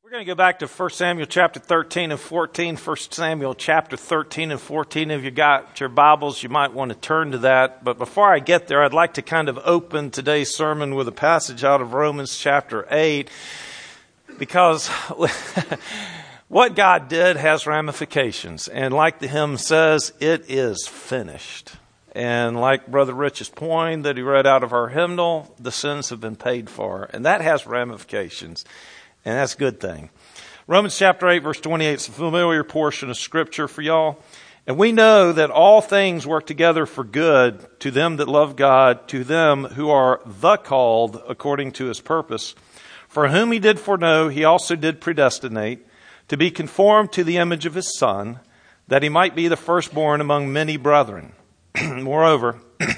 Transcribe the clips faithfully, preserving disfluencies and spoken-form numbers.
We're going to go back to First Samuel chapter thirteen and fourteen. First Samuel chapter thirteen and fourteen. If you got your Bibles, you might want to turn to that. But before I get there, I'd like to kind of open today's sermon with a passage out of Romans chapter eight. Because what God did has ramifications. And like the hymn says, it is finished. And like Brother Rich's poem that he read out of our hymnal, the sins have been paid for. And that has ramifications. And that's a good thing. Romans chapter eight, verse twenty-eight is a familiar portion of Scripture for y'all. And we know that all things work together for good to them that love God, to them who are the called according to His purpose. For whom He did foreknow, He also did predestinate to be conformed to the image of His Son, that He might be the firstborn among many brethren. Moreover,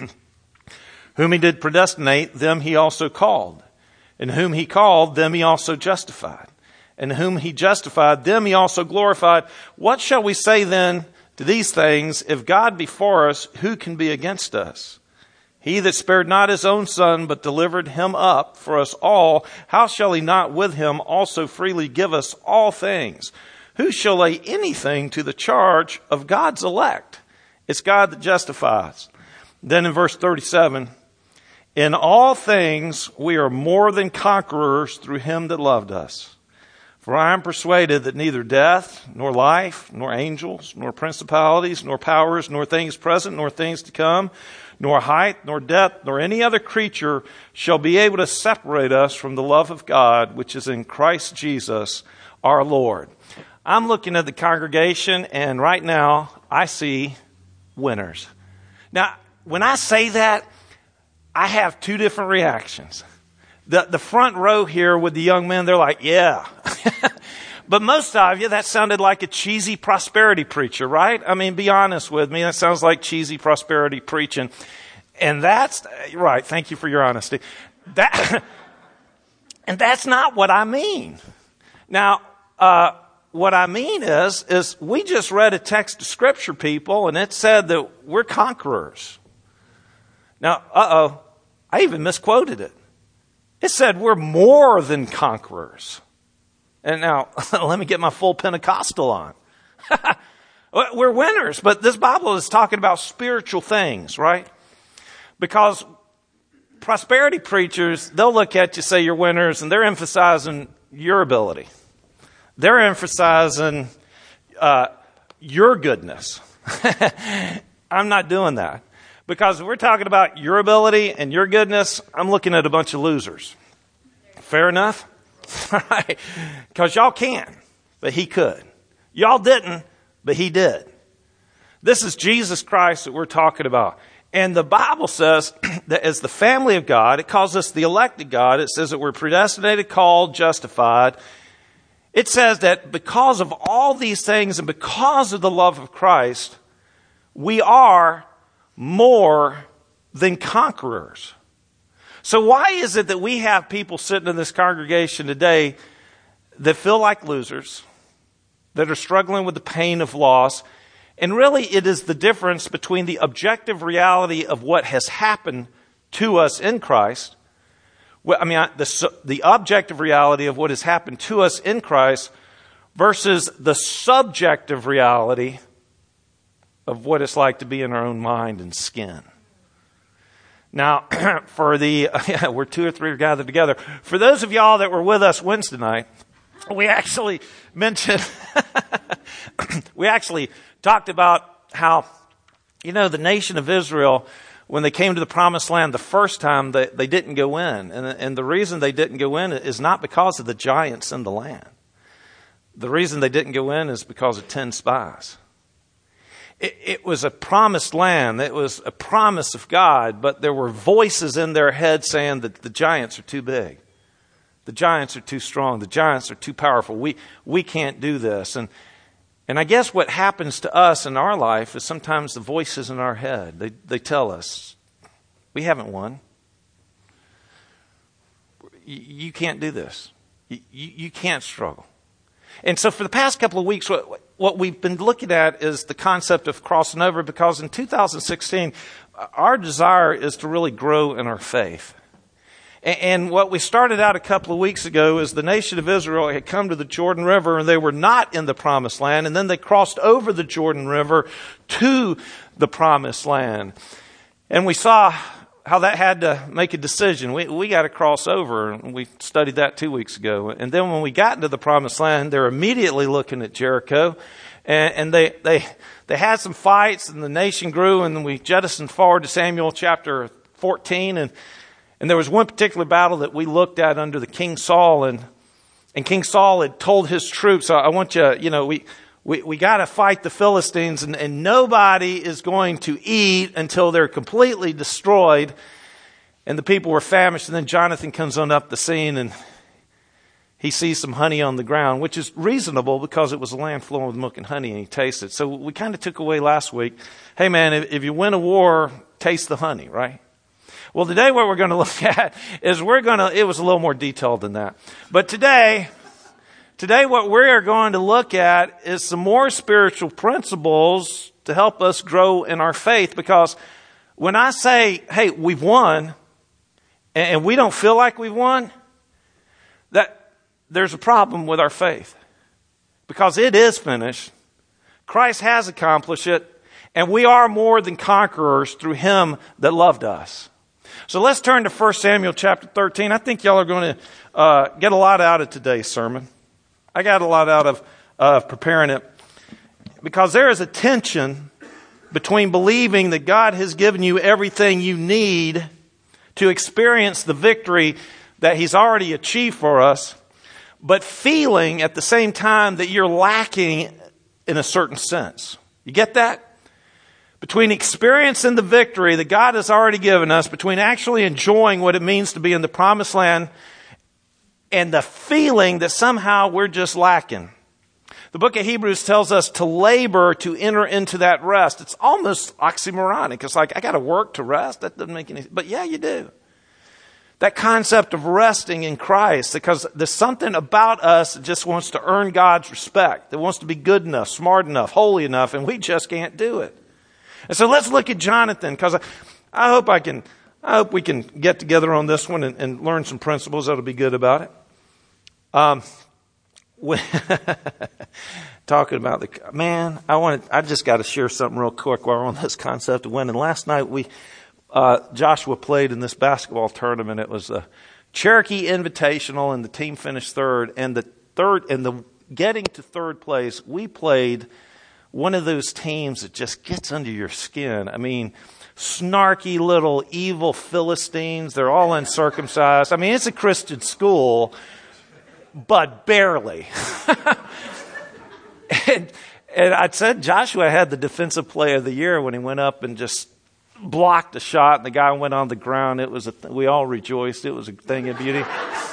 whom He did predestinate, them He also called. And whom He called, them He also justified. And whom He justified, them He also glorified. What shall we say then to these things? If God be for us, who can be against us? He that spared not His own Son, but delivered Him up for us all, how shall He not with Him also freely give us all things? Who shall lay anything to the charge of God's elect? It's God that justifies. Then in verse thirty-seven, in all things we are more than conquerors through Him that loved us. For I am persuaded that neither death, nor life, nor angels, nor principalities, nor powers, nor things present, nor things to come, nor height, nor depth, nor any other creature shall be able to separate us from the love of God, which is in Christ Jesus our Lord. I'm looking at the congregation, and right now I see winners. Now, when I say that, I have two different reactions. The the front row here with the young men, they're like, yeah. But most of you, that sounded like a cheesy prosperity preacher, right? I mean, be honest with me. That sounds like cheesy prosperity preaching. And that's, right, thank you for your honesty. That, and that's not what I mean. Now, uh, what I mean is, is we just read a text of Scripture, people, and it said that we're conquerors. Now, uh-oh. I even misquoted it. It said we're more than conquerors. And now, let me get my full Pentecostal on. We're winners, but this Bible is talking about spiritual things, right? Because prosperity preachers, they'll look at you, say you're winners, and they're emphasizing your ability. They're emphasizing uh, your goodness. I'm not doing that. Because if we're talking about your ability and your goodness, I'm looking at a bunch of losers. Fair enough? Right? Because y'all can, but He could. Y'all didn't, but He did. This is Jesus Christ that we're talking about. And the Bible says that as the family of God, it calls us the elect of God. It says that we're predestinated, called, justified. It says that because of all these things and because of the love of Christ, we are more than conquerors. So why is it that we have people sitting in this congregation today that feel like losers, that are struggling with the pain of loss? And really it is the difference between the objective reality of what has happened to us in Christ. I mean, the, the objective reality of what has happened to us in Christ versus the subjective reality of what it's like to be in our own mind and skin. Now, for the, yeah, we're two or three are gathered together. For those of y'all that were with us Wednesday night, we actually mentioned, we actually talked about how, you know, the nation of Israel, when they came to the promised land the first time, they, they didn't go in. And, and the reason they didn't go in is not because of the giants in the land. The reason they didn't go in is because of ten spies. It, it was a promised land. It was a promise of God, but there were voices in their head saying that the giants are too big. The giants are too strong. The giants are too powerful. We we can't do this. And and I guess what happens to us in our life is sometimes the voices in our head, they they tell us, we haven't won. You, you can't do this. You, you, you can't struggle. And so for the past couple of weeks, what, what we've been looking at is the concept of crossing over, because in two thousand sixteen, our desire is to really grow in our faith. And what we started out a couple of weeks ago is the nation of Israel had come to the Jordan River and they were not in the promised land. And then they crossed over the Jordan River to the promised land. And we saw how that had to make a decision. We we got to cross over. And we studied that two weeks ago. And then when we got into the promised land, they're immediately looking at Jericho. And, and they, they, they had some fights and the nation grew. And then we jettisoned forward to Samuel chapter fourteen. And And there was one particular battle that we looked at under the King Saul, and and King Saul had told his troops, I want you, you know, we we, we got to fight the Philistines, and, and nobody is going to eat until they're completely destroyed. And the people were famished, and then Jonathan comes on up the scene, and he sees some honey on the ground, which is reasonable because it was a land flowing with milk and honey, and he tasted it. So we kind of took away last week, hey man, if, if you win a war, taste the honey, right? Well, today what we're going to look at is we're going to, it was a little more detailed than that. But today, today what we are going to look at is some more spiritual principles to help us grow in our faith. Because when I say, hey, we've won, and we don't feel like we've won, that there's a problem with our faith. Because it is finished. Christ has accomplished it. And we are more than conquerors through Him that loved us. So let's turn to First Samuel chapter thirteen. I think y'all are going to uh, get a lot out of today's sermon. I got a lot out of uh, preparing it. Because there is a tension between believing that God has given you everything you need to experience the victory that He's already achieved for us, but feeling at the same time that you're lacking in a certain sense. You get that? Between experiencing the victory that God has already given us, between actually enjoying what it means to be in the promised land, and the feeling that somehow we're just lacking. The book of Hebrews tells us to labor to enter into that rest. It's almost oxymoronic. It's like, I got to work to rest? That doesn't make any sense. But yeah, you do. That concept of resting in Christ, because there's something about us that just wants to earn God's respect. That wants to be good enough, smart enough, holy enough, and we just can't do it. And so let's look at Jonathan, because I, I hope I can, I hope we can get together on this one and, and learn some principles that'll be good about it. Um, when, talking about the man, I wanted, I just got to share something real quick while we're on this concept of winning. Last night we, uh, Joshua played in this basketball tournament. It was a Cherokee Invitational, and the team finished third. And the third, and the getting to third place, we played one of those teams that just gets under your skin. I mean, snarky little evil Philistines. They're all uncircumcised. I mean, it's a Christian school, but barely. and, and I said Joshua had the defensive player of the year when he went up and just blocked a shot, and the guy went on the ground. It was a th- we all rejoiced. It was a thing of beauty.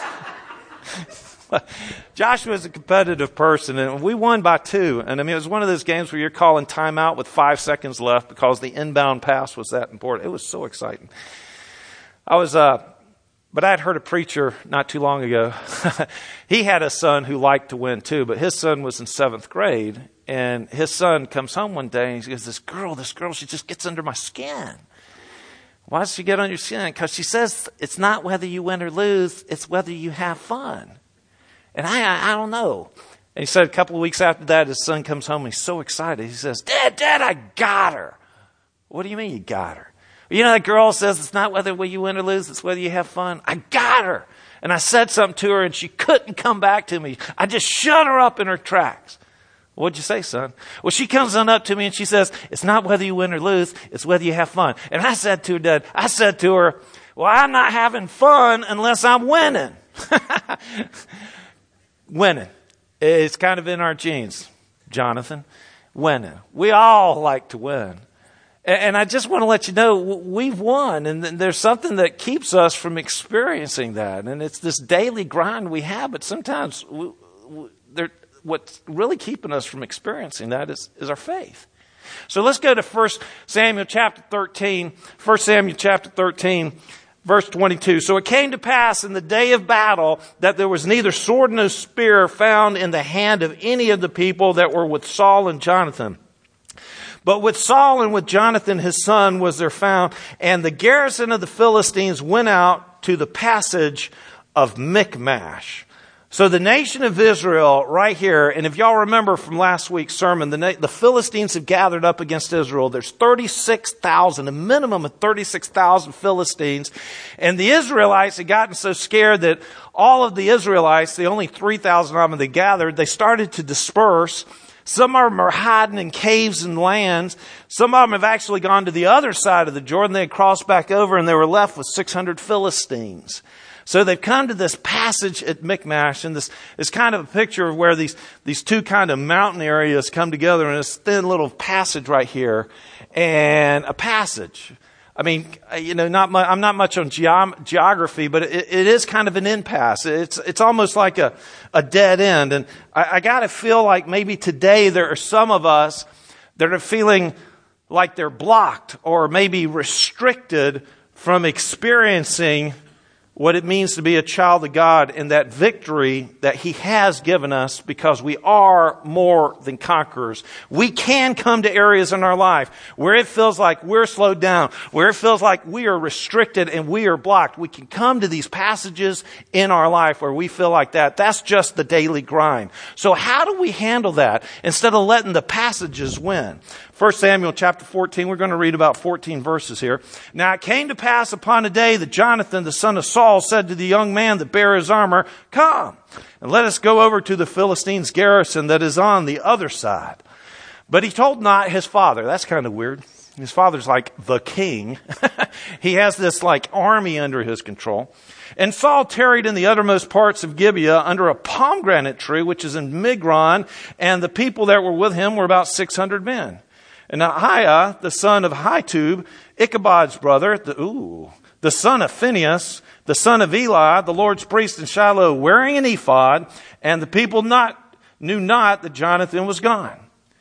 Joshua is a competitive person, and we won by two. And I mean, it was one of those games where you're calling timeout with five seconds left because the inbound pass was that important. It was so exciting. I was, uh, but I had heard a preacher not too long ago. He had a son who liked to win too, but his son was in seventh grade, and his son comes home one day and he goes, "This girl, this girl, she just gets under my skin." Why does she get under your skin? Because she says it's not whether you win or lose, it's whether you have fun. And I, I, I don't know. And he said a couple of weeks after that, his son comes home and he's so excited. He says, Dad, Dad, I got her. What do you mean you got her? You know, that girl says it's not whether you win or lose, it's whether you have fun. I got her. And I said something to her and she couldn't come back to me. I just shut her up in her tracks. What'd you say, son? Well, she comes on up to me and she says, it's not whether you win or lose, it's whether you have fun. And I said to her, Dad, I said to her, well, I'm not having fun unless I'm winning. Winning. It's kind of in our genes, Jonathan. Winning. We all like to win. And I just want to let you know, we've won. And there's something that keeps us from experiencing that. And it's this daily grind we have. But sometimes we, we, what's really keeping us from experiencing that is, is our faith. So let's go to First Samuel chapter thirteen. First Samuel chapter thirteen. Verse twenty-two, so it came to pass in the day of battle that there was neither sword nor spear found in the hand of any of the people that were with Saul and Jonathan. But with Saul and with Jonathan his son was there found, and the garrison of the Philistines went out to the passage of Michmash. So the nation of Israel right here, and if y'all remember from last week's sermon, the, na- the Philistines have gathered up against Israel. There's thirty-six thousand, a minimum of thirty-six thousand Philistines. And the Israelites had gotten so scared that all of the Israelites, the only three thousand of them that gathered, they started to disperse. Some of them are hiding in caves and lands. Some of them have actually gone to the other side of the Jordan. They had crossed back over and they were left with six hundred Philistines. So they've come to this passage at Michmash, and this is kind of a picture of where these, these two kind of mountain areas come together in this thin little passage right here, and a passage. I mean, you know, not much, I'm not much on geom- geography, but it, it is kind of an impasse. It's, it's almost like a, a dead end. And I, I gotta feel like maybe today there are some of us that are feeling like they're blocked or maybe restricted from experiencing what it means to be a child of God and that victory that He has given us, because we are more than conquerors. We can come to areas in our life where it feels like we're slowed down, where it feels like we are restricted and we are blocked. We can come to these passages in our life where we feel like that. That's just the daily grind. So how do we handle that instead of letting the passages win? First Samuel chapter fourteen, we're going to read about fourteen verses here. Now it came to pass upon a day that Jonathan, the son of Saul, said to the young man that bare his armor, "Come, and let us go over to the Philistines' garrison that is on the other side." But he told not his father. That's kind of weird. His father's like the king. He has this like army under his control. And Saul tarried in the uttermost parts of Gibeah under a pomegranate tree, which is in Migron, and the people that were with him were about six hundred men. And Ahiah, the son of Ahitub, Ichabod's brother, the, ooh, the son of Phinehas, the son of Eli, the Lord's priest in Shiloh, wearing an ephod, and the people not knew not that Jonathan was gone.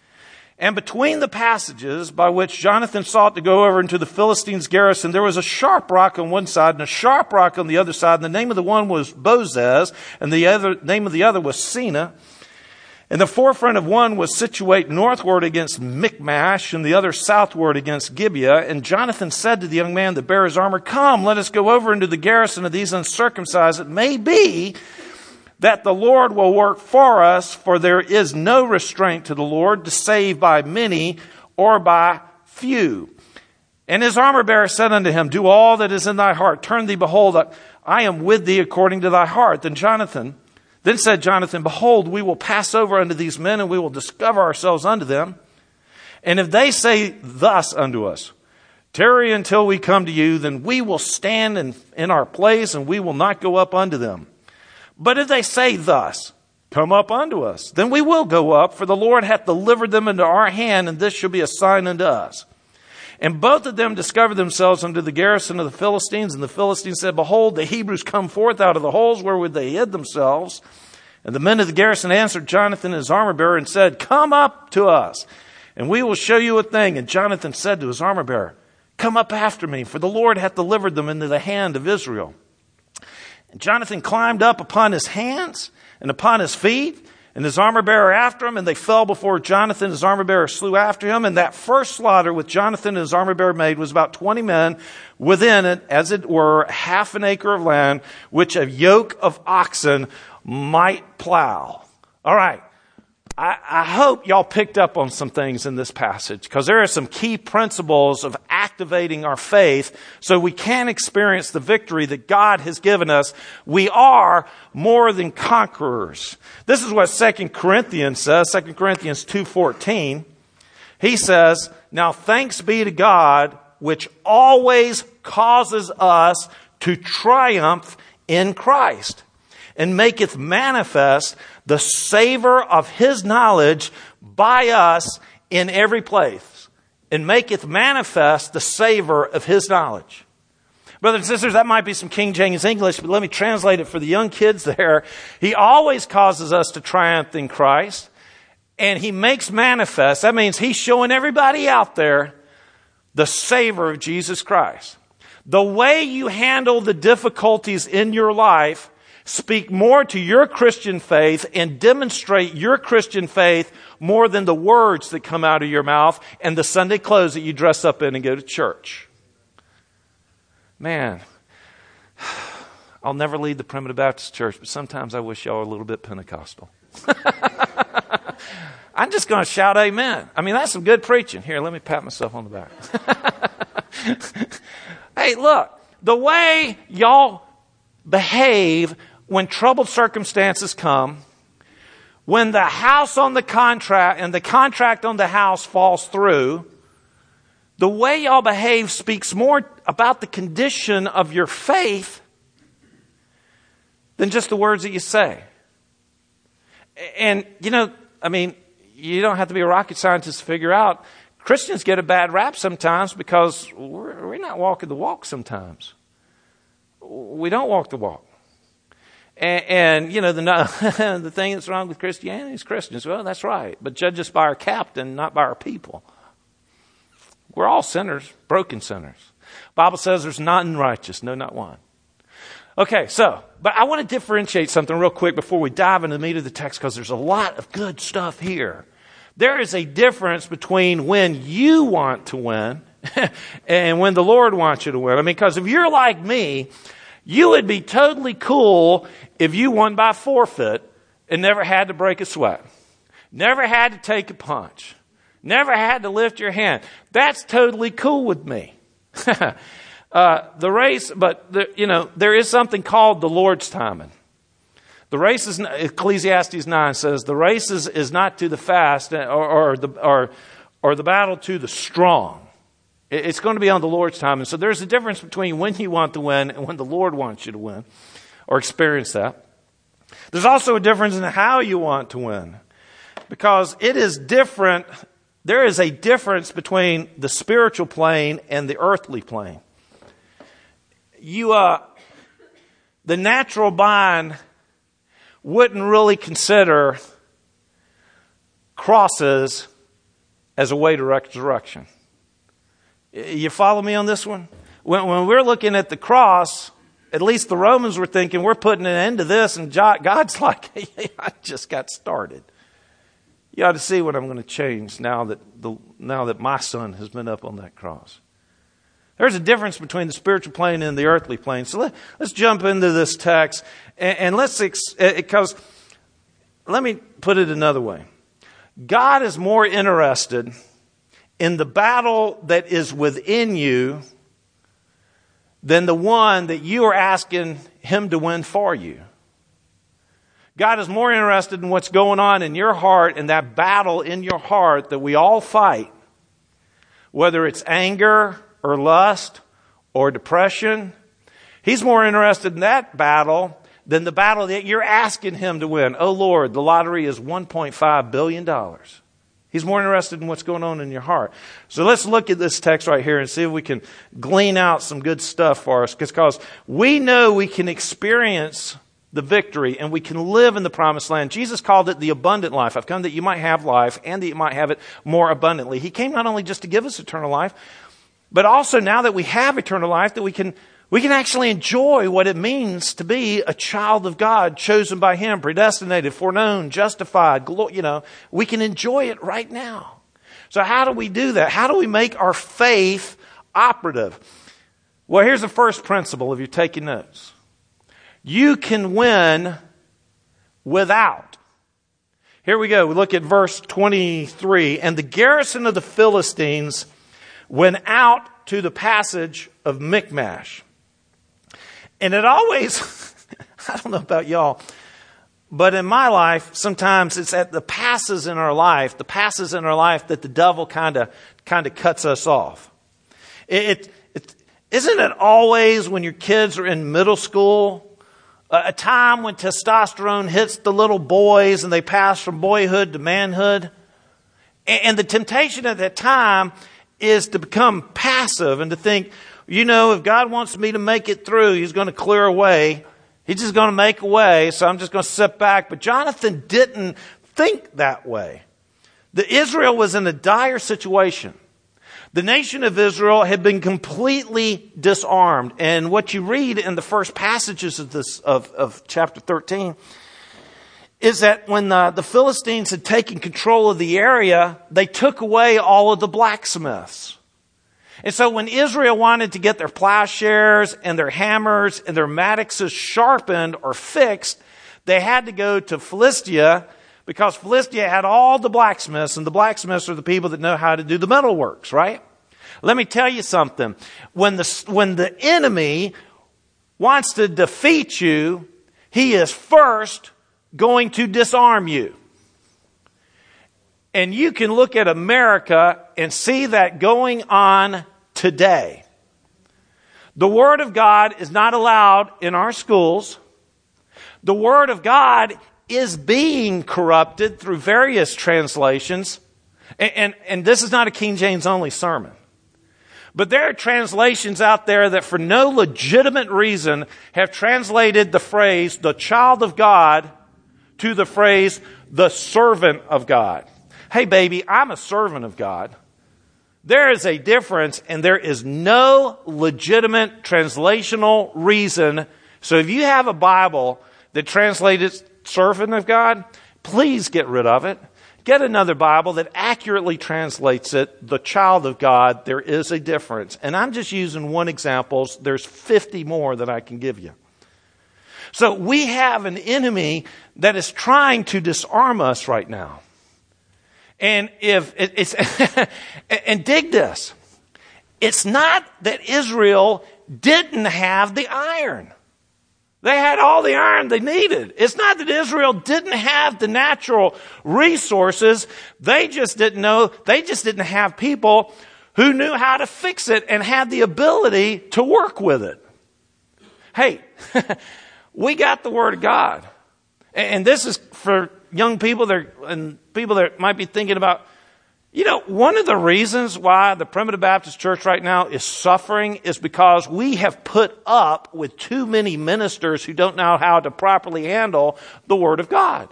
And between the passages by which Jonathan sought to go over into the Philistines' garrison, there was a sharp rock on one side and a sharp rock on the other side. And the name of the one was Bozez, and the other name of the other was Sina. And the forefront of one was situate northward against Michmash, and the other southward against Gibeah. And Jonathan said to the young man that bare his armor, "Come, let us go over into the garrison of these uncircumcised. It may be that the Lord will work for us, for there is no restraint to the Lord to save by many or by few." And his armor bearer said unto him, "Do all that is in thy heart. Turn thee, behold, I am with thee according to thy heart." Then Jonathan Then said Jonathan, "Behold, we will pass over unto these men, and we will discover ourselves unto them. And if they say thus unto us, Tarry until we come to you, then we will stand in, in our place, and we will not go up unto them. But if they say thus, Come up unto us, then we will go up, for the Lord hath delivered them into our hand, and this shall be a sign unto us." And both of them discovered themselves unto the garrison of the Philistines. And the Philistines said, "Behold, the Hebrews come forth out of the holes wherewith they hid themselves." And the men of the garrison answered Jonathan his armor bearer and said, "Come up to us, and we will show you a thing." And Jonathan said to his armor bearer, "Come up after me, for the Lord hath delivered them into the hand of Israel." And Jonathan climbed up upon his hands and upon his feet, and his armor bearer after him, and they fell before Jonathan. His armor bearer slew after him. And that first slaughter which Jonathan and his armor bearer made was about twenty men, within it, as it were, half an acre of land, which a yoke of oxen might plow. All right. I, I hope y'all picked up on some things in this passage, because there are some key principles of activating our faith so we can experience the victory that God has given us. We are more than conquerors. This is what Second Corinthians says, Second Corinthians two fourteen. He says, "Now thanks be to God, which always causes us to triumph in Christ, and maketh manifest the savor of his knowledge by us in every place." And maketh manifest the savor of his knowledge. Brothers and sisters, that might be some King James English, but let me translate it for the young kids there. He always causes us to triumph in Christ, and he makes manifest. That means he's showing everybody out there the savor of Jesus Christ. The way you handle the difficulties in your life speak more to your Christian faith and demonstrate your Christian faith more than the words that come out of your mouth and the Sunday clothes that you dress up in and go to church. Man, I'll never lead the Primitive Baptist Church, but sometimes I wish y'all were a little bit Pentecostal. I'm just going to shout amen. I mean, that's some good preaching. Here, let me pat myself on the back. Hey, look, the way y'all behave when troubled circumstances come, when the house on the contract and the contract on the house falls through, the way y'all behave speaks more about the condition of your faith than just the words that you say. And, you know, I mean, you don't have to be a rocket scientist to figure out Christians get a bad rap sometimes because we're, we're not walking the walk sometimes. We don't walk the walk. And, and you know, the, the thing that's wrong with Christianity is Christians. Well, that's right. But judge us by our captain, not by our people. We're all sinners, broken sinners. The Bible says there's none righteous, no, not one. Okay, so, but I want to differentiate something real quick before we dive into the meat of the text because there's a lot of good stuff here. There is a difference between when you want to win and when the Lord wants you to win. I mean, because if you're like me, you would be totally cool if you won by forfeit and never had to break a sweat. Never had to take a punch. Never had to lift your hand. That's totally cool with me. uh, the race, but the, you know, there is something called the Lord's timing. The race is, Ecclesiastes nine says, the race is, is not to the fast or, or the or or the battle to the strong. It's going to be on the Lord's time. And so there's a difference between when you want to win and when the Lord wants you to win or experience that. There's also a difference in how you want to win because it is different. There is a difference between the spiritual plane and the earthly plane. You, uh, the natural mind wouldn't really consider crosses as a way to resurrection. You follow me on this one? When, when we're looking at the cross, at least the Romans were thinking, we're putting an end to this, and God's like, hey, I just got started. You ought to see what I'm going to change now that the now that my son has been up on that cross. There's a difference between the spiritual plane and the earthly plane. So let, let's jump into this text, and, and let's, because let me put it another way. God is more interested in the battle that is within you than the one that you are asking Him to win for you. God is more interested in what's going on in your heart and that battle in your heart that we all fight, whether it's anger or lust or depression. He's more interested in that battle than the battle that you're asking Him to win. Oh Lord, the lottery is one point five billion dollars. He's more interested in what's going on in your heart. So let's look at this text right here and see if we can glean out some good stuff for us. Because we know we can experience the victory and we can live in the promised land. Jesus called it the abundant life. I've come that you might have life and that you might have it more abundantly. He came not only just to give us eternal life, but also now that we have eternal life, that we can we can actually enjoy what it means to be a child of God, chosen by Him, predestinated, foreknown, justified. You know, we can enjoy it right now. So how do we do that? How do we make our faith operative? Well, here's the first principle if you're taking notes. You can win without. Here we go. We look at verse twenty-three. And the garrison of the Philistines went out to the passage of Michmash. And it always, I don't know about y'all, but in my life, sometimes it's at the passes in our life, the passes in our life that the devil kind of kind of cuts us off. It, it, it isn't it always when your kids are in middle school, a, a time when testosterone hits the little boys and they pass from boyhood to manhood, and, and the temptation at that time is to become passive and to think, you know, if God wants me to make it through, He's going to clear a way. He's just going to make a way, so I'm just going to sit back. But Jonathan didn't think that way. The Israel was in a dire situation. The nation of Israel had been completely disarmed. And what you read in the first passages of this of, of chapter thirteen is that when the, the Philistines had taken control of the area, they took away all of the blacksmiths. And so when Israel wanted to get their plowshares and their hammers and their mattocks sharpened or fixed, they had to go to Philistia, because Philistia had all the blacksmiths, and the blacksmiths are the people that know how to do the metalworks, right? Let me tell you something. When the, when the enemy wants to defeat you, he is first going to disarm you. And you can look at America and see that going on today. The Word of God is not allowed in our schools. The Word of God is being corrupted through various translations. And, and, and this is not a King James only sermon. But there are translations out there that for no legitimate reason have translated the phrase, the child of God, to the phrase, the servant of God. Hey baby, I'm a servant of God. There is a difference, and there is no legitimate translational reason. So if you have a Bible that translates servant of God, please get rid of it. Get another Bible that accurately translates it, the child of God. There is a difference. And I'm just using one example. There's fifty more that I can give you. So we have an enemy that is trying to disarm us right now. And if it, it's, and dig this, it's not that Israel didn't have the iron. They had all the iron they needed. It's not that Israel didn't have the natural resources. They just didn't know, they just didn't have people who knew how to fix it and had the ability to work with it. Hey, we got the Word of God. And this is for young people that, and people that might be thinking about, you know, one of the reasons why the Primitive Baptist Church right now is suffering is because we have put up with too many ministers who don't know how to properly handle the Word of God.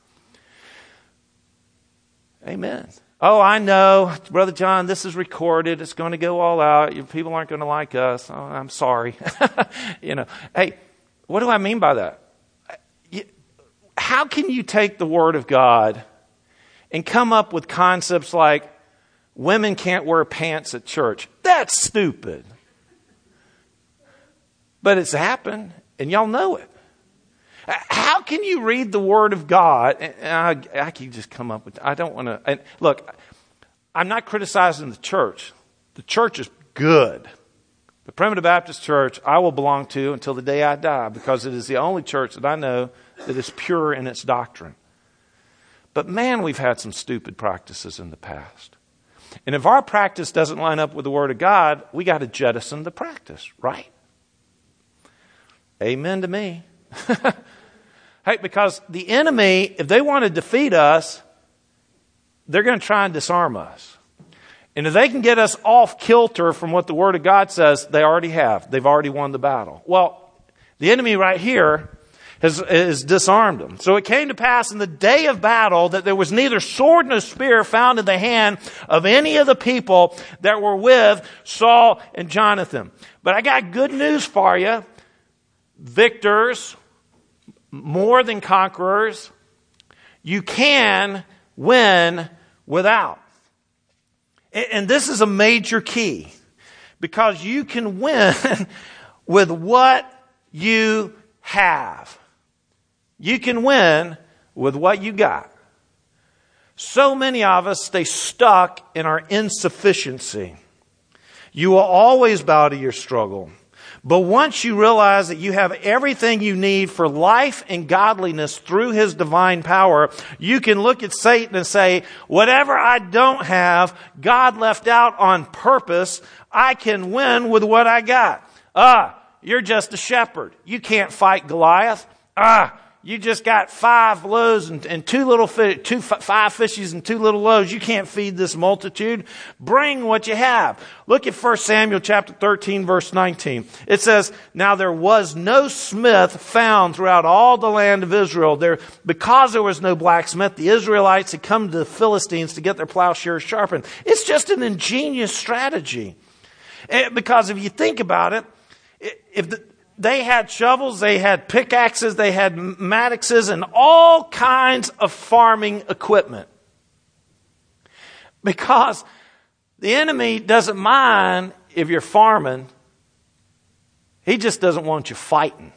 Amen. Oh, I know, Brother John, this is recorded. It's going to go all out. People aren't going to like us. Oh, I'm sorry. You know, hey, what do I mean by that? How can you take the Word of God and come up with concepts like women can't wear pants at church? That's stupid. But it's happened, and y'all know it. How can you read the Word of God? And I, I can just come up with, I don't want to, and look, I'm not criticizing the church. The church is good. The Primitive Baptist Church I will belong to until the day I die, because it is the only church that I know that is pure in its doctrine. But man, we've had some stupid practices in the past. And if our practice doesn't line up with the Word of God, we got to jettison the practice, right? Amen to me. Hey, because the enemy, if they want to defeat us, they're going to try and disarm us. And if they can get us off kilter from what the Word of God says, they already have. They've already won the battle. Well, the enemy right here has, has disarmed them. So it came to pass in the day of battle that there was neither sword nor spear found in the hand of any of the people that were with Saul and Jonathan. But I got good news for you. Victors, more than conquerors, you can win without. And this is a major key, because you can win with what you have. You can win with what you got. So many of us stay stuck in our insufficiency. You will always bow to your struggle. But once you realize that you have everything you need for life and godliness through His divine power, you can look at Satan and say, whatever I don't have, God left out on purpose. I can win with what I got. Ah, you're just a shepherd. You can't fight Goliath. Ah, you just got five loaves and, and two little fish, two, five fishes and two little loaves. You can't feed this multitude. Bring what you have. Look at First Samuel chapter thirteen, verse nineteen. It says, now there was no smith found throughout all the land of Israel. There, because there was no blacksmith, the Israelites had come to the Philistines to get their plowshares sharpened. It's just an ingenious strategy. Because if you think about it, if the, they had shovels, they had pickaxes, they had mattocks, and all kinds of farming equipment. Because the enemy doesn't mind if you're farming, he just doesn't want you fighting.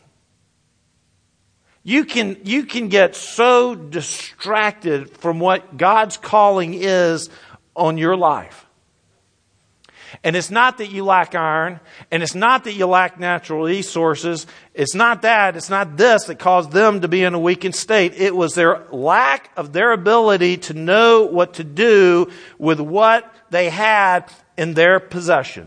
You can, you can get so distracted from what God's calling is on your life. And it's not that you lack iron, and it's not that you lack natural resources. It's not that, it's not this that caused them to be in a weakened state. It was their lack of their ability to know what to do with what they had in their possession.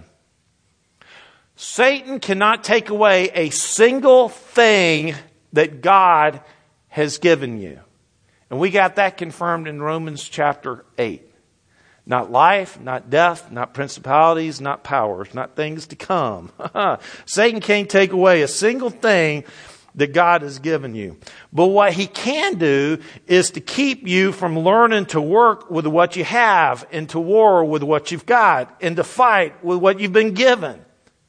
Satan cannot take away a single thing that God has given you. And we got that confirmed in Romans chapter eight. Not life, not death, not principalities, not powers, not things to come. Satan can't take away a single thing that God has given you. But what he can do is to keep you from learning to work with what you have, and to war with what you've got, and to fight with what you've been given.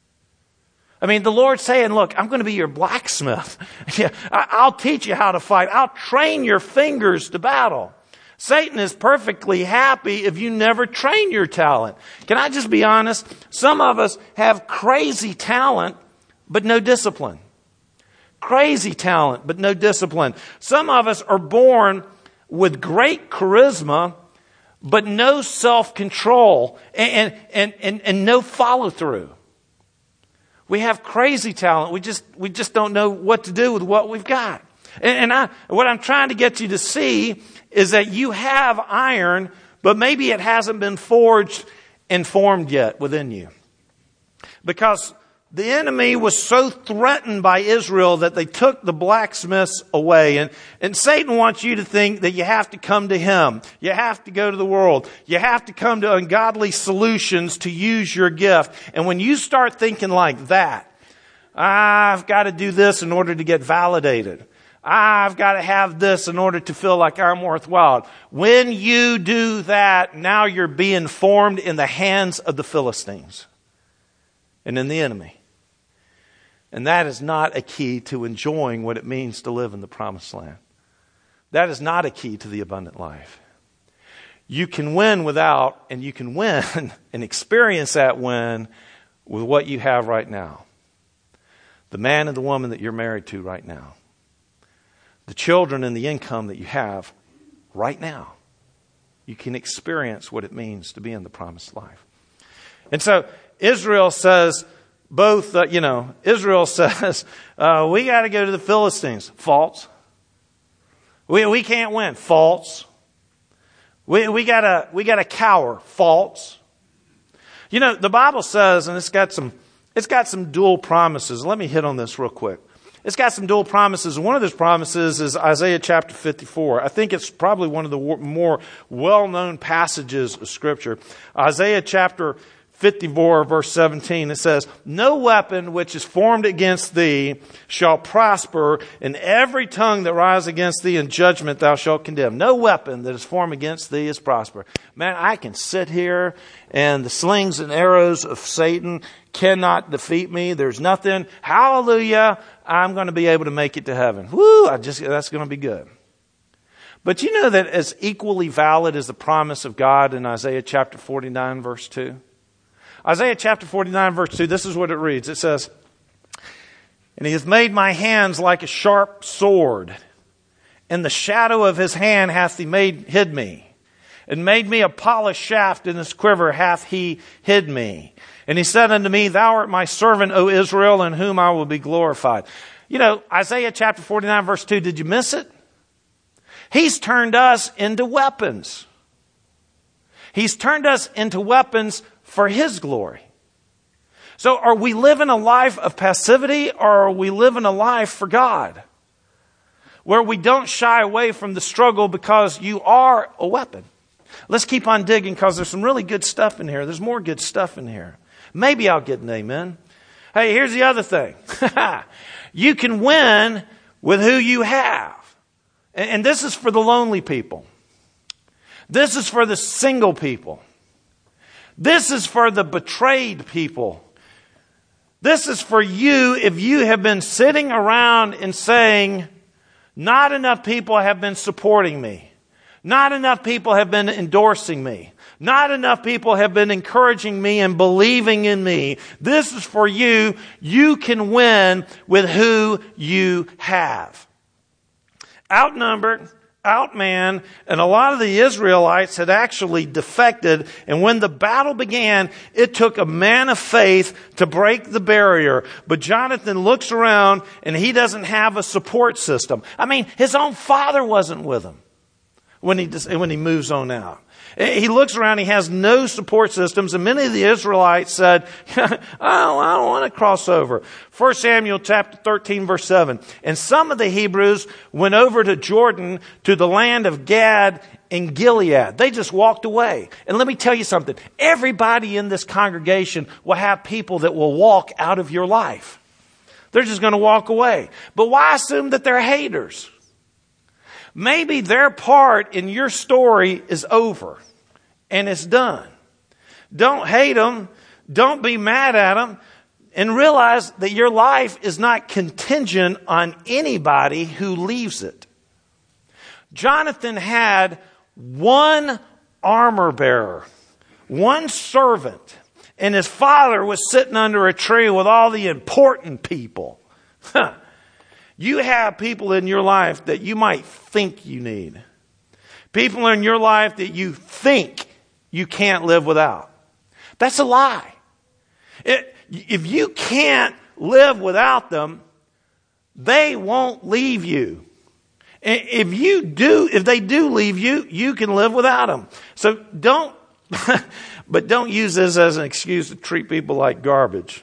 I mean, the Lord's saying, look, I'm going to be your blacksmith. Yeah, I'll teach you how to fight. I'll train your fingers to battle. Satan is perfectly happy if you never train your talent. Can I just be honest? Some of us have crazy talent, but no discipline. Crazy talent, but no discipline. Some of us are born with great charisma, but no self-control and, and, and, and no follow-through. We have crazy talent. We just, we just don't know what to do with what we've got. And, and I, what I'm trying to get you to see is that you have iron, but maybe it hasn't been forged and formed yet within you. Because the enemy was so threatened by Israel that they took the blacksmiths away. And, and Satan wants you to think that you have to come to him. You have to go to the world. You have to come to ungodly solutions to use your gift. And when you start thinking like that, I've got to do this in order to get validated. I've got to have this in order to feel like I'm worthwhile. When you do that, now you're being formed in the hands of the Philistines and in the enemy. And that is not a key to enjoying what it means to live in the promised land. That is not a key to the abundant life. You can win without, and you can win and experience that win with what you have right now. The man and the woman that you're married to right now. The children and the income that you have right now. You can experience what it means to be in the promised life. And so Israel says, both, uh, you know, Israel says, uh, we got to go to the Philistines. False. We we can't win. False. We we gotta we gotta cower. False. You know, the Bible says, and it's got some it's got some dual promises. Let me hit on this real quick. It's got some dual promises. One of those promises is Isaiah chapter fifty-four. I think it's probably one of the more well-known passages of Scripture. Isaiah chapter fifty-four, verse seventeen, it says, no weapon which is formed against thee shall prosper, and every tongue that rises against thee in judgment thou shalt condemn. No weapon that is formed against thee is prosper. Man, I can sit here and the slings and arrows of Satan cannot defeat me. There's nothing. Hallelujah. I'm going to be able to make it to heaven. Woo, I just, that's going to be good. But you know that as equally valid as the promise of God in Isaiah chapter forty-nine, verse two? Isaiah chapter forty-nine, verse two, this is what it reads. It says, and he hath made my hands like a sharp sword. In the shadow of his hand hath he made hid me. And made me a polished shaft in his quiver hath he hid me. And he said unto me, thou art my servant, O Israel, in whom I will be glorified. You know, Isaiah chapter forty-nine, verse two, did you miss it? He's turned us into weapons. He's turned us into weapons for his glory. So are we living a life of passivity, or are we living a life for God? Where we don't shy away from the struggle because you are a weapon. Let's keep on digging because there's some really good stuff in here. There's more good stuff in here. Maybe I'll get an amen. Hey, here's the other thing. You can win with who you have. And this is for the lonely people. This is for the single people. This is for the betrayed people. This is for you if you have been sitting around and saying, not enough people have been supporting me. Not enough people have been endorsing me. Not enough people have been encouraging me and believing in me. This is for you. You can win with who you have. Outnumbered, outmanned, and a lot of the Israelites had actually defected. And when the battle began, it took a man of faith to break the barrier. But Jonathan looks around and he doesn't have a support system. I mean, his own father wasn't with him when he, when he moves on out. He looks around, he has no support systems, and many of the Israelites said, I don't, I don't want to cross over. First Samuel chapter thirteen, verse seven. And some of the Hebrews went over to Jordan, to the land of Gad and Gilead. They just walked away. And let me tell you something. Everybody in this congregation will have people that will walk out of your life. They're just going to walk away. But why assume that they're haters? Maybe their part in your story is over and it's done. Don't hate them. Don't be mad at them. And realize that your life is not contingent on anybody who leaves it. Jonathan had one armor bearer, one servant, and his father was sitting under a tree with all the important people. Huh. You have people in your life that you might think you need. People in your life that you think you can't live without. That's a lie. It, if you can't live without them, they won't leave you. If you do, if they do leave you, you can live without them. So don't, but don't use this as an excuse to treat people like garbage.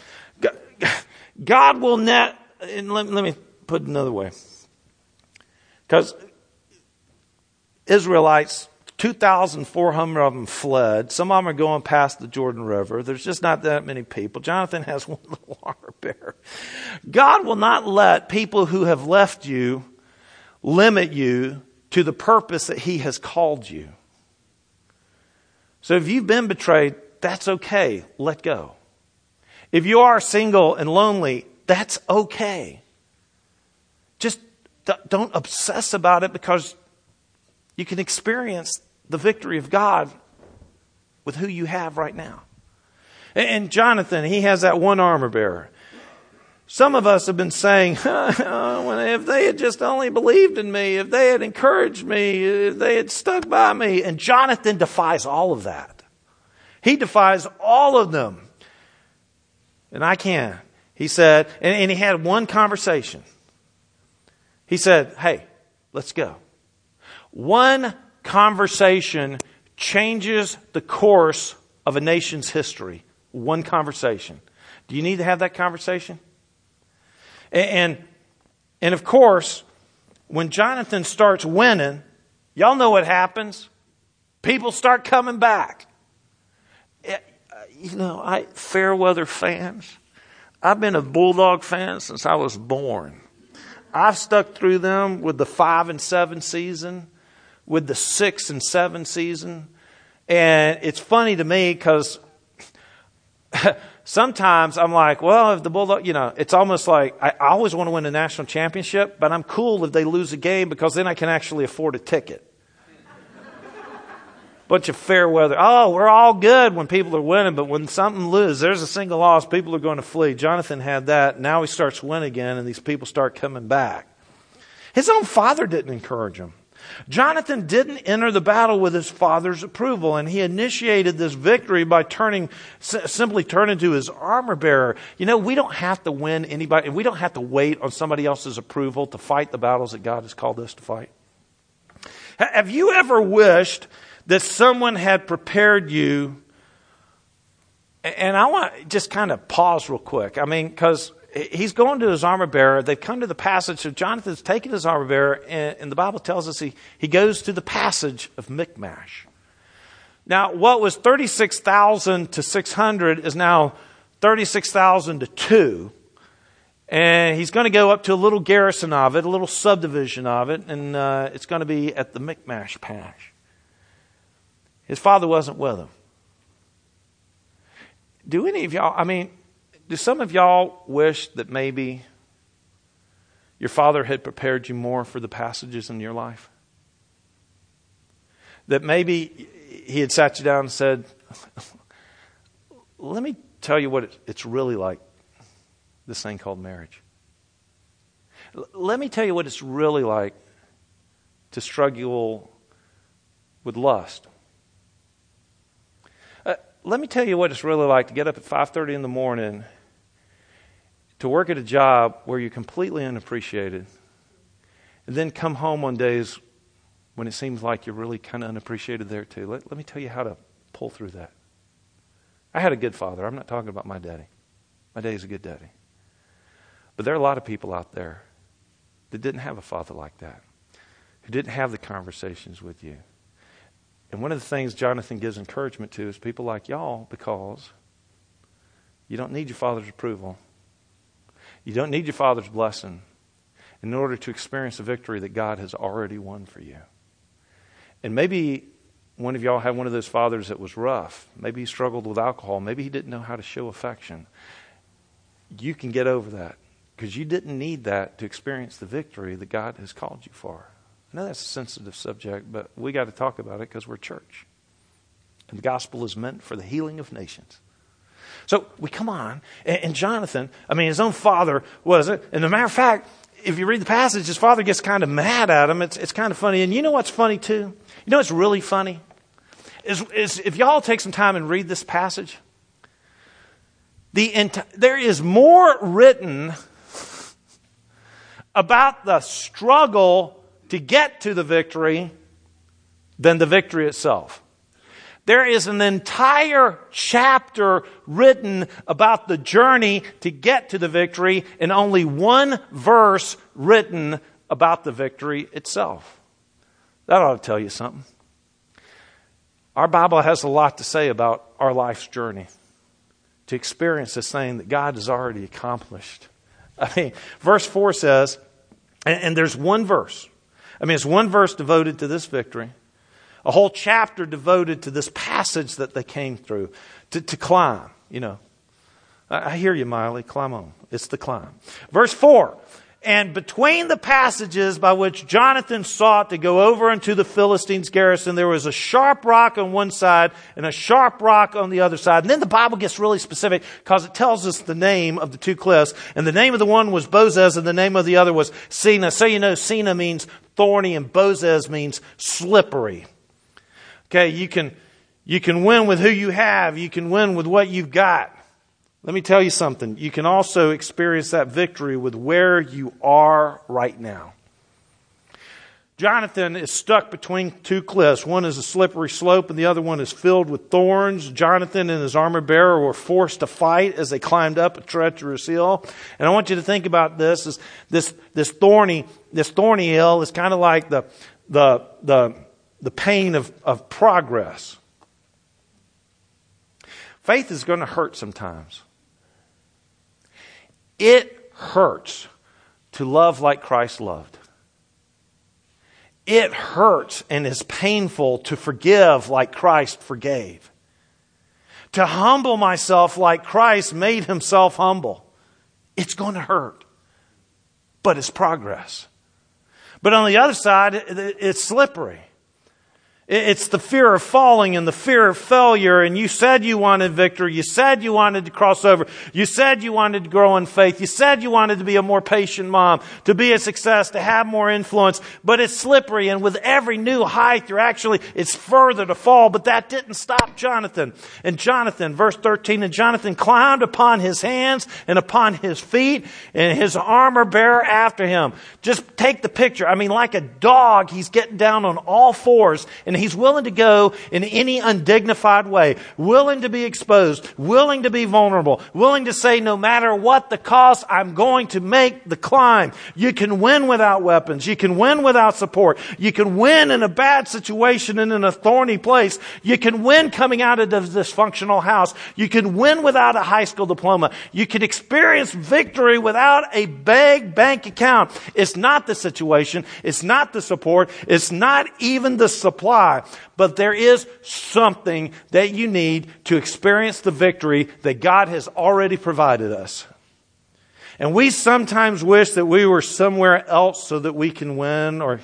God will net. And let, let me put it another way. Because Israelites, two thousand four hundred of them fled. Some of them are going past the Jordan River. There's just not that many people. Jonathan has one little armor bearer. God will not let people who have left you limit you to the purpose that He has called you. So if you've been betrayed, that's okay. Let go. If you are single and lonely, that's okay. Just don't obsess about it, because you can experience the victory of God with who you have right now. And Jonathan, he has that one armor bearer. Some of us have been saying, if they had just only believed in me, if they had encouraged me, if they had stuck by me. And Jonathan defies all of that. He defies all of them. And I can. He said, and, and he had one conversation. He said, hey, let's go. One conversation changes the course of a nation's history. One conversation. Do you need to have that conversation? And, and, and of course, when Jonathan starts winning, y'all know what happens. People start coming back. You know, I Fairweather fans, I've been a Bulldog fan since I was born. I've stuck through them with the five and seven season, with the six and seven season. And it's funny to me because sometimes I'm like, well, if the Bulldog, you know, it's almost like I, I always want to win a national championship, but I'm cool if they lose a game, because then I can actually afford a ticket. Bunch of fair weather. Oh, we're all good when people are winning, but when something loses, there's a single loss, people are going to flee. Jonathan had that. Now he starts winning again, and these people start coming back. His own father didn't encourage him. Jonathan didn't enter the battle with his father's approval, and he initiated this victory by turning, simply turning to his armor bearer. You know, we don't have to win anybody, and we don't have to wait on somebody else's approval to fight the battles that God has called us to fight. Have you ever wished that someone had prepared you? And I want to just kind of pause real quick. I mean, because he's going to his armor bearer. They've come to the passage of Jonathan's taken his armor bearer, and, and the Bible tells us he, he goes to the passage of Michmash. Now, what was thirty-six thousand to six hundred is now thirty-six thousand to two. And he's going to go up to a little garrison of it, a little subdivision of it, and uh, it's going to be at the Michmash Pass. His father wasn't with him. Do any of y'all, I mean, do some of y'all wish that maybe your father had prepared you more for the passages in your life? that maybe he had sat you down and said, let me tell you what it's really like, this thing called marriage. Let me tell you what it's really like to struggle with lust. Uh, let me tell you what it's really like to get up at five thirty in the morning, to work at a job where you're completely unappreciated, and then come home on days when it seems like you're really kind of unappreciated there too. Let, let me tell you how to pull through that. I had a good father. I'm not talking about my daddy. My daddy's a good daddy. But there are a lot of people out there that didn't have a father like that, who didn't have the conversations with you. And one of the things Jonathan gives encouragement to is people like y'all, because you don't need your father's approval. You don't need your father's blessing in order to experience the victory that God has already won for you. And maybe one of y'all had one of those fathers that was rough. Maybe he struggled with alcohol. Maybe he didn't know how to show affection. You can get over that, because you didn't need that to experience the victory that God has called you for. I know that's a sensitive subject, but we got to talk about it because we're church. And the gospel is meant for the healing of nations. So we come on, and, and Jonathan, I mean, his own father was it. And as a matter of fact, if you read the passage, his father gets kind of mad at him. It's, it's kind of funny. And you know what's funny too? You know what's really funny? Is, is if y'all take some time and read this passage, the enti- there is more written about the struggle to get to the victory than the victory itself. There is an entire chapter written about the journey to get to the victory, and only one verse written about the victory itself. That ought to tell you something. Our Bible has a lot to say about our life's journey to experience this thing that God has already accomplished. I mean, verse four says, and, and there's one verse. I mean, it's one verse devoted to this victory. A whole chapter devoted to this passage that they came through. To, to climb, you know. I, I hear you, Miley. Climb on. It's the climb. Verse four. And between the passages by which Jonathan sought to go over into the Philistines' garrison, there was a sharp rock on one side and a sharp rock on the other side. And then the Bible gets really specific because it tells us the name of the two cliffs. And the name of the one was Bozez and the name of the other was Sina. So you know Sina means thorny and Bozez means slippery. Okay, you can, you can win with who you have. You can win with what you've got. Let me tell you something. You can also experience that victory with where you are right now. Jonathan is stuck between two cliffs. One is a slippery slope and the other one is filled with thorns. Jonathan and his armor bearer were forced to fight as they climbed up a treacherous hill. And I want you to think about this. Is this, this thorny, this thorny hill is kind of like the, the, the, the pain of, of progress. Faith is going to hurt sometimes. It hurts to love like Christ loved. It hurts and is painful to forgive like Christ forgave. To humble myself like Christ made himself humble. It's going to hurt. But it's progress. But on the other side, it's slippery. It's the fear of falling and the fear of failure. And you said you wanted victory. You said you wanted to cross over. You said you wanted to grow in faith. You said you wanted to be a more patient mom, to be a success, to have more influence. But it's slippery. And with every new height, you're actually, it's further to fall. But that didn't stop Jonathan. And Jonathan, verse thirteen, and Jonathan climbed upon his hands and upon his feet and his armor bearer after him. Just take the picture. I mean, like a dog, he's getting down on all fours. And he's willing to go in any undignified way, willing to be exposed, willing to be vulnerable, willing to say, no matter what the cost, I'm going to make the climb. You can win without weapons. You can win without support. You can win in a bad situation and in a thorny place. You can win coming out of a dysfunctional house. You can win without a high school diploma. You can experience victory without a big bank account. It's not the situation. It's not the support. It's not even the supply. But there is something that you need to experience the victory that God has already provided us. And we sometimes wish that we were somewhere else so that we can win. Or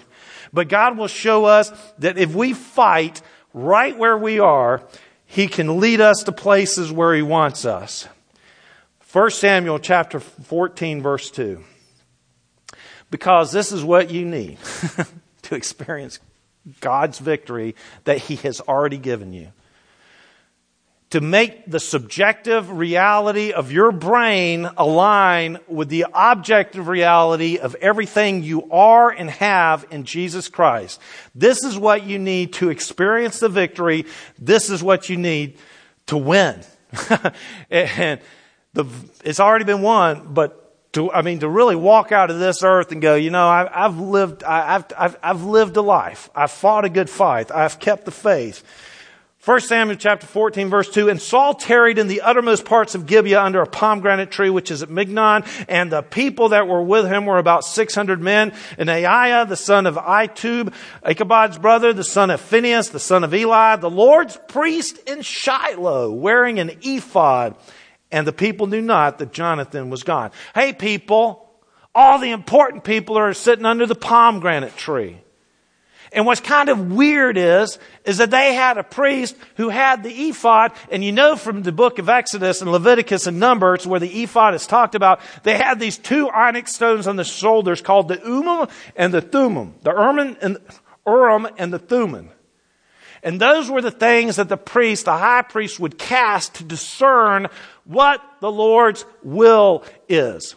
But God will show us that if we fight right where we are, He can lead us to places where He wants us. First Samuel chapter fourteen, verse two. Because this is what you need to experience God's victory that He has already given you. To make the subjective reality of your brain align with the objective reality of everything you are and have in Jesus Christ. This is what you need to experience the victory. This is what you need to win. And the, it's already been won, but to, I mean, to really walk out of this earth and go, you know, I, I've lived, I, I've, I've, I've lived a life. I've fought a good fight. I've kept the faith. First Samuel chapter fourteen, verse two, and Saul tarried in the uttermost parts of Gibeah under a pomegranate tree, which is at Mignon, and the people that were with him were about six hundred men. And Aiah, the son of Ahitub, Ichabod's brother, the son of Phinehas, the son of Eli, the Lord's priest in Shiloh, wearing an ephod. And the people knew not that Jonathan was gone. Hey people, all the important people are sitting under the pomegranate tree. And what's kind of weird is, is that they had a priest who had the ephod. And you know from the book of Exodus and Leviticus and Numbers where the ephod is talked about, they had these two onyx stones on the shoulders called the Urim and the Thummim. The Urim and, Urim and the Thummim. And those were the things that the priest, the high priest, would cast to discern what the Lord's will is.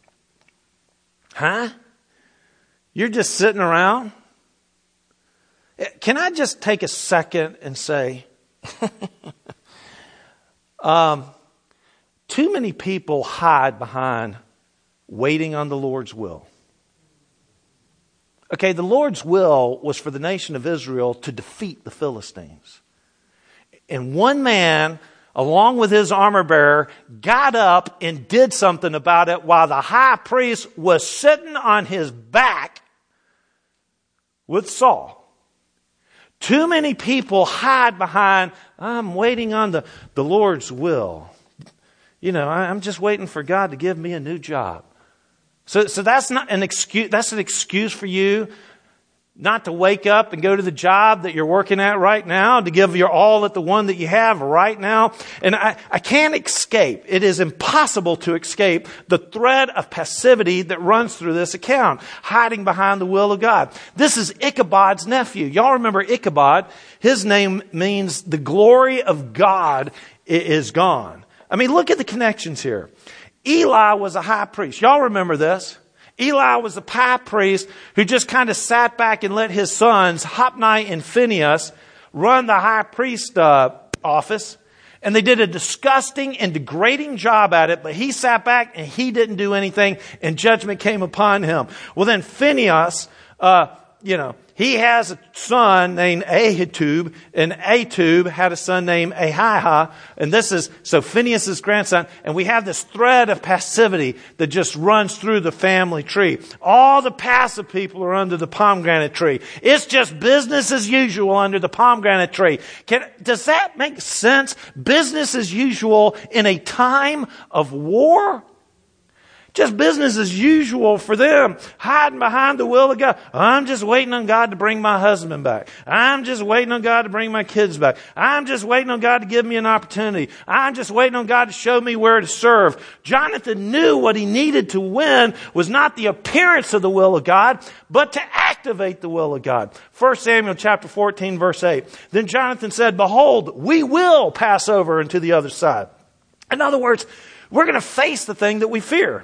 Huh? You're just sitting around? Can I just take a second and say, um, too many people hide behind waiting on the Lord's will. Okay, the Lord's will was for the nation of Israel to defeat the Philistines. And one man, along with his armor bearer, got up and did something about it while the high priest was sitting on his back with Saul. Too many people hide behind, I'm waiting on the, the Lord's will. You know, I'm just waiting for God to give me a new job. So, so that's not an excuse. That's an excuse for you not to wake up and go to the job that you're working at right now, to give your all at the one that you have right now. And I, I can't escape. It is impossible to escape the thread of passivity that runs through this account, hiding behind the will of God. This is Ichabod's nephew. Y'all remember Ichabod? His name means the glory of God is gone. I mean, look at the connections here. Eli was a high priest. Y'all remember this? Eli was the high priest who just kind of sat back and let his sons, Hophni and Phinehas, run the high priest uh, office. And they did a disgusting and degrading job at it, but he sat back and he didn't do anything, and judgment came upon him. Well, then Phinehas, uh, you know, he has a son named Ahitub, and Ahitub had a son named Ahiah, and this is, so Phinehas' grandson, and we have this thread of passivity that just runs through the family tree. All the passive people are under the pomegranate tree. It's just business as usual under the pomegranate tree. Can, does that make sense? Business as usual in a time of war? Just business as usual for them, hiding behind the will of God. I'm just waiting on God to bring my husband back. I'm just waiting on God to bring my kids back. I'm just waiting on God to give me an opportunity. I'm just waiting on God to show me where to serve. Jonathan knew what he needed to win was not the appearance of the will of God, but to activate the will of God. First Samuel chapter fourteen, verse eight. Then Jonathan said, behold, we will pass over into the other side. In other words, we're going to face the thing that we fear.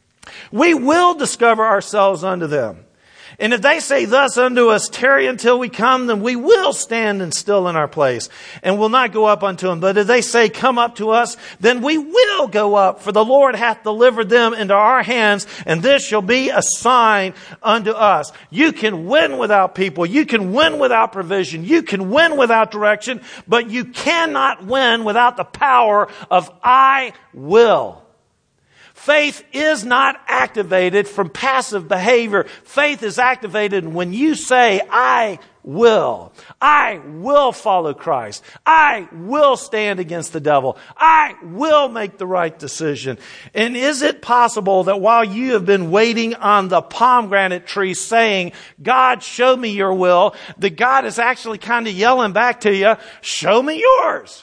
We will discover ourselves unto them. And if they say thus unto us, tarry until we come, then we will stand and still in our place and will not go up unto them. But if they say, come up to us, then we will go up, for the Lord hath delivered them into our hands, and this shall be a sign unto us. You can win without people. You can win without provision. You can win without direction, but you cannot win without the power of I will. Faith is not activated from passive behavior. Faith is activated when you say, I will. I will follow Christ. I will stand against the devil. I will make the right decision. And is it possible that while you have been waiting on the pomegranate tree saying, God, show me your will, that God is actually kind of yelling back to you, show me yours?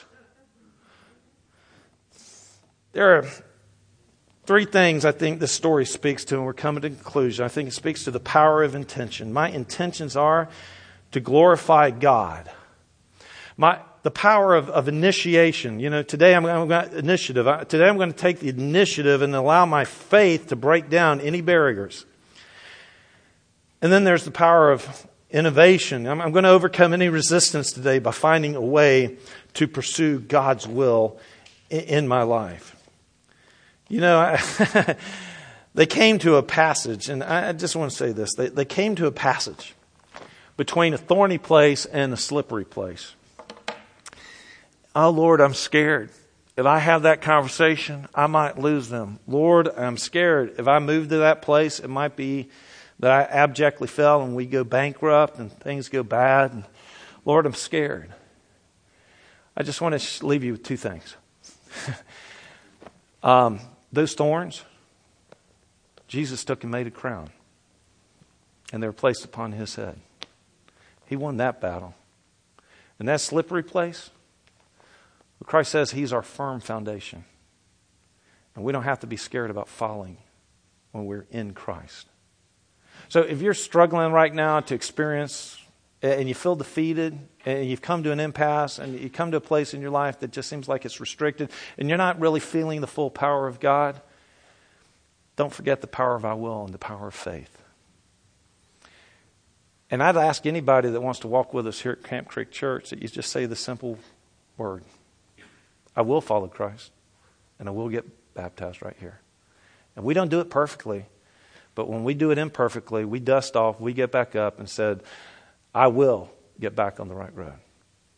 There are three things I think this story speaks to, and we're coming to conclusion. I think it speaks to the power of intention. My intentions are to glorify God. My the power of, of initiation. You know, today I'm, I'm going to initiative. Today I'm going to take the initiative and allow my faith to break down any barriers. And then there's the power of innovation. I'm, I'm going to overcome any resistance today by finding a way to pursue God's will in, in my life. You know, I, they came to a passage, and I just want to say this. They, they came to a passage between a thorny place and a slippery place. Oh, Lord, I'm scared. If I have that conversation, I might lose them. Lord, I'm scared. If I move to that place, it might be that I abjectly fell and we go bankrupt and things go bad. And Lord, I'm scared. I just want to leave you with two things. um, those thorns, Jesus took and made a crown, and they were placed upon his head. He won that battle. And that slippery place, Christ says he's our firm foundation. And we don't have to be scared about falling when we're in Christ. So if you're struggling right now to experience, and you feel defeated, and you've come to an impasse, and you come to a place in your life that just seems like it's restricted, and you're not really feeling the full power of God, don't forget the power of I will and the power of faith. And I'd ask anybody that wants to walk with us here at Camp Creek Church that you just say the simple word, I will follow Christ, and I will get baptized right here. And we don't do it perfectly, but when we do it imperfectly, we dust off, we get back up and said, I will get back on the right road.